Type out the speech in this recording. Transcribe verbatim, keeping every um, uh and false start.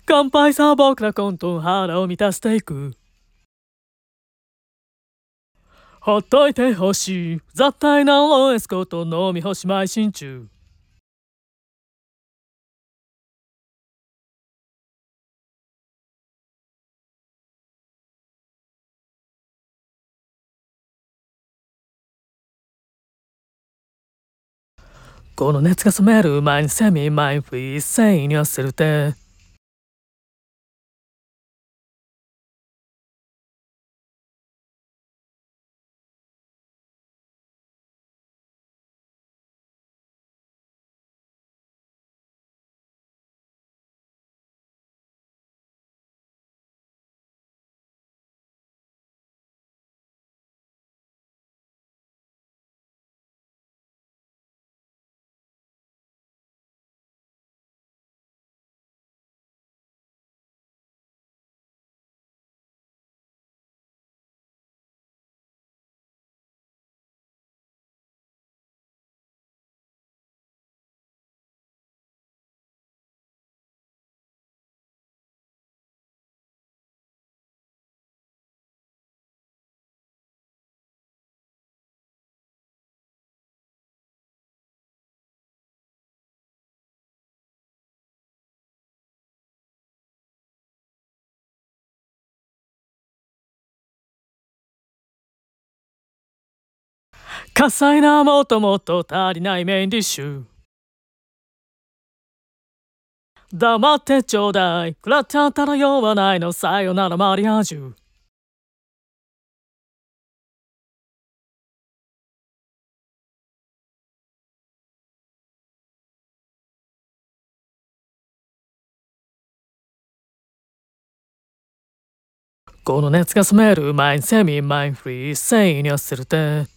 乾杯さ僕ら混沌腹を満たしていく。ほっといてほしい絶対なロエスコと飲み干し邁進中。この熱が冷める前にセミマイフリー繊維にはするて。火災なもっともっと足りないメインディッシュ。黙ってちょうだい食らっちゃったら酔わないのさよならマリアージュ。この熱が冷める前にセミマイフリー繊維にはするて。